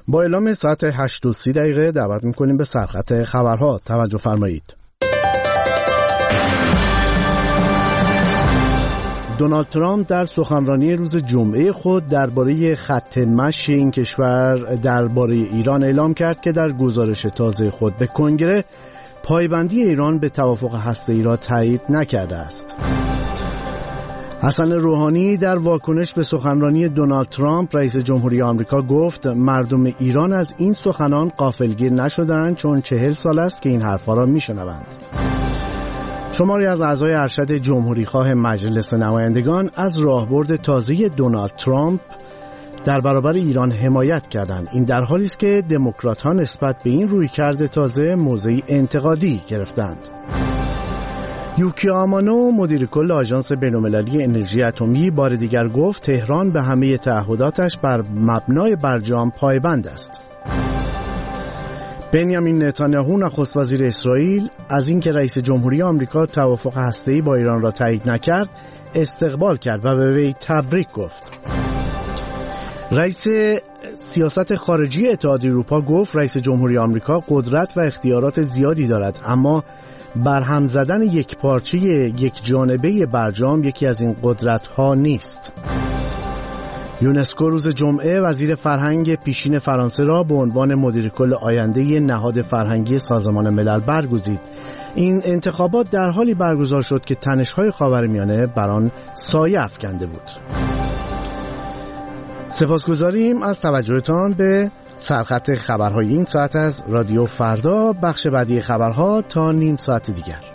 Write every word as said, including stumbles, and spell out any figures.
با اعلام ساعت هشت و سی دقیقه دعوت میکنیم به سرخط خبرها. توجه فرمایید. دونالد ترامپ در سخنرانی روز جمعه خود درباره خط مشی این کشور درباره ایران اعلام کرد که در گزارش تازه خود به کنگره پایبندی ایران به توافق هسته‌ای را تایید نکرده است. حسن روحانی در واکنش به سخنرانی دونالد ترامپ رئیس جمهوری آمریکا گفت مردم ایران از این سخنان غافلگیر نشدند، چون چهل سال است که این حرفا را میشنوند. شماری از اعضای ارشد جمهوریخواه مجلس نمایندگان از راهبرد تازه دونالد ترامپ در برابر ایران حمایت کردند. این در حالی است که دموکرات‌ها نسبت به این رویکرد تازه موضعی انتقادی گرفتند. یوکی آمانو مدیر کل آژانس بین‌المللی انرژی اتمی بار دیگر گفت تهران به همه تعهداتش بر مبنای برجام پایبند است. بنیامین نتانیاهو نخست وزیر اسرائیل از اینکه رئیس جمهوری آمریکا توافق هسته‌ای با ایران را تایید نکرد استقبال کرد و به وی تبریک گفت. رئیس سیاست خارجی اتحادیه اروپا گفت رئیس جمهوری آمریکا قدرت و اختیارات زیادی دارد، اما برهم زدن یک پارچه یک جانبه برجام یکی از این قدرت‌ها نیست. یونسکو روز جمعه وزیر فرهنگ پیشین فرانسه را به عنوان مدیر کل آینده نهاد فرهنگی سازمان ملل برگزید. این انتخابات در حالی برگزار شد که تنش‌های خاورمیانه بر آن سایه افکنده بود. سپاسگزاریم از توجهتان به سرخط خبرهای این ساعت از رادیو فردا. بخش بعدی خبرها تا نیم ساعت دیگر.